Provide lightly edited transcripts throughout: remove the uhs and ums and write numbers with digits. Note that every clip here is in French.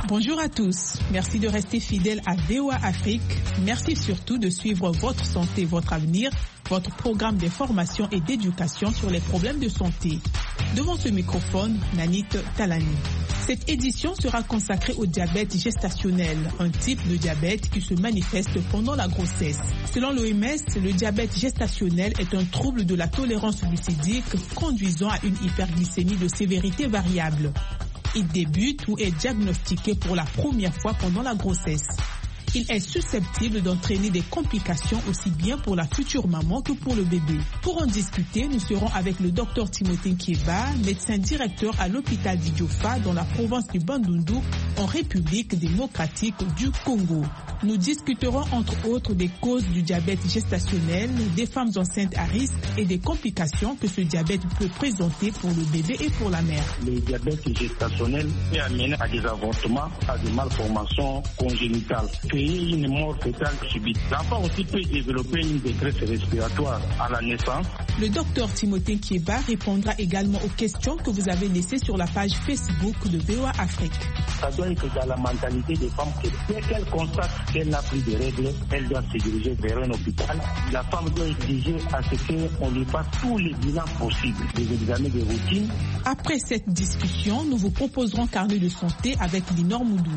Bonjour à tous. Merci de rester fidèles à VOA Afrique. Merci surtout de suivre Votre santé, votre avenir, votre programme d'information et d'éducation sur les problèmes de santé. Devant ce microphone, Nanit Talani. Cette édition sera consacrée au diabète gestationnel, un type de diabète qui se manifeste pendant la grossesse. Selon l'OMS, le diabète gestationnel est un trouble de la tolérance glucidique conduisant à une hyperglycémie de sévérité variable. Il débute ou est diagnostiqué pour la première fois pendant la grossesse. Il est susceptible d'entraîner des complications aussi bien pour la future maman que pour le bébé. Pour en discuter, nous serons avec le Dr Timothée Nkieba, médecin directeur à l'hôpital d'Idiofa dans la province du Bandundu, en République démocratique du Congo. Nous discuterons entre autres des causes du diabète gestationnel, des femmes enceintes à risque et des complications que ce diabète peut présenter pour le bébé et pour la mère. Le diabète gestationnel peut amener à des avortements, à des malformations congénitales. Une mort fœtale subite. L'enfant aussi peut développer une détresse respiratoire à la naissance. Le docteur Timothée Nkieba répondra également aux questions que vous avez laissées sur la page Facebook de VOA Afrique. Ça doit être dans la mentalité des femmes que dès qu'elle constate qu'elle n'a plus de règles, elle doit se diriger vers un hôpital. La femme doit exiger à ce qu'on lui fasse tous les bilans possibles, des examens de routine. Après cette discussion, nous vous proposerons Carnet de santé avec Linor Moudou.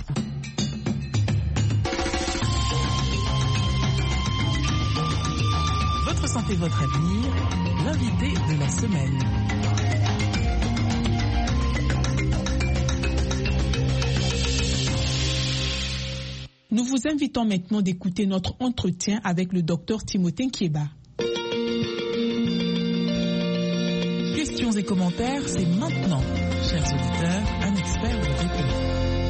Votre santé, votre avenir, l'invité de la semaine. Nous vous invitons maintenant d'écouter notre entretien avec le docteur Timothée Nkieba. Questions et commentaires, c'est maintenant. Chers auditeurs, un expert vous répond.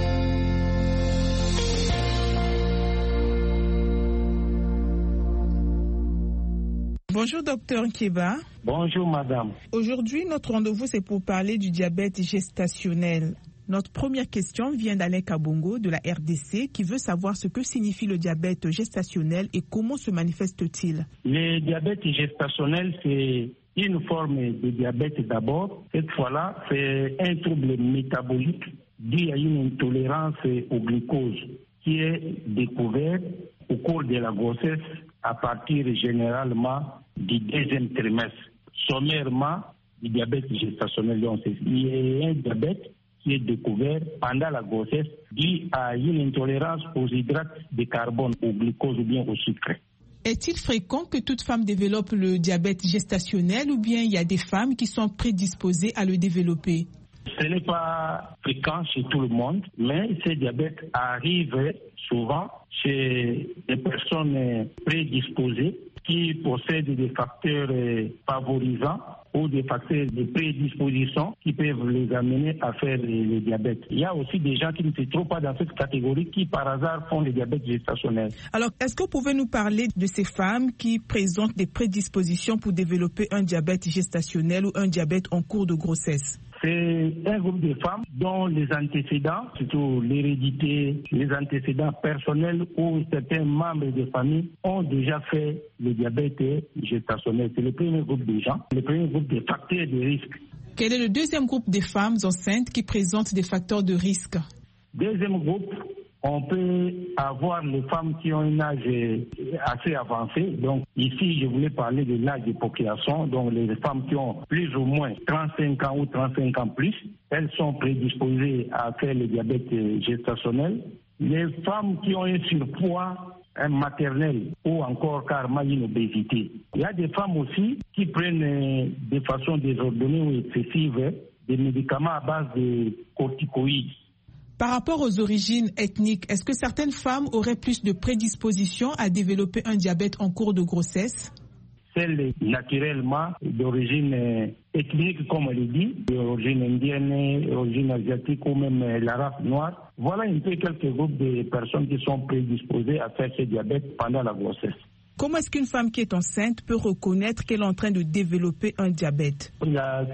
Bonjour docteur Nkieba. Bonjour madame. Aujourd'hui, notre rendez-vous c'est pour parler du diabète gestationnel. Notre première question vient d'Alain Kabongo de la RDC qui veut savoir ce que signifie le diabète gestationnel et comment se manifeste-t-il. Le diabète gestationnel, c'est une forme de diabète d'abord. Cette fois-là, c'est un trouble métabolique dû à une intolérance au glucose qui est découvert au cours de la grossesse à partir généralement du deuxième trimestre. Sommairement, du diabète gestationnel, donc il y a un diabète qui est découvert pendant la grossesse dû à une intolérance aux hydrates de carbone, au glucose ou bien au sucre. Est-il fréquent que toute femme développe le diabète gestationnel ou bien il y a des femmes qui sont prédisposées à le développer? Ce n'est pas fréquent chez tout le monde, mais ce diabète arrive souvent chez des personnes prédisposées qui possèdent des facteurs favorisants ou des facteurs de prédisposition qui peuvent les amener à faire le diabète. Il y a aussi des gens qui ne se trouvent pas dans cette catégorie qui par hasard font le diabète gestationnel. Alors, est-ce que vous pouvez nous parler de ces femmes qui présentent des prédispositions pour développer un diabète gestationnel ou un diabète en cours de grossesse? C'est un groupe de femmes dont les antécédents, surtout l'hérédité, les antécédents personnels ou certains membres de famille ont déjà fait le diabète gestationnel. C'est le premier groupe de gens, le premier groupe de facteurs de risque. Quel est le deuxième groupe de femmes enceintes qui présentent des facteurs de risque? Deuxième groupe, on peut avoir les femmes qui ont un âge assez avancé. Donc ici, je voulais parler de l'âge de population. Donc les femmes qui ont plus ou moins 35 ans ou 35 ans plus, elles sont prédisposées à faire le diabète gestationnel. Les femmes qui ont un surpoids maternel ou encore carrément une obésité. Il y a des femmes aussi qui prennent de façon désordonnée ou excessive des médicaments à base de corticoïdes. Par rapport aux origines ethniques, est-ce que certaines femmes auraient plus de prédisposition à développer un diabète en cours de grossesse? Celles naturellement d'origine ethnique, comme on le dit, d'origine indienne, d'origine asiatique ou même la race noire. Voilà un peu quelques groupes de personnes qui sont prédisposées à faire ce diabète pendant la grossesse. Comment est-ce qu'une femme qui est enceinte peut reconnaître qu'elle est en train de développer un diabète? La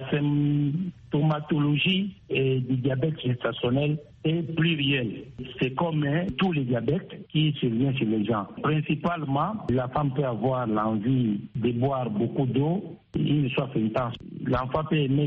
symptomatologie du diabète gestationnel est plurielle. C'est comme tous les diabètes qui surviennent chez les gens. Principalement, la femme peut avoir l'envie de boire beaucoup d'eau, une soif intense. L'enfant peut aimer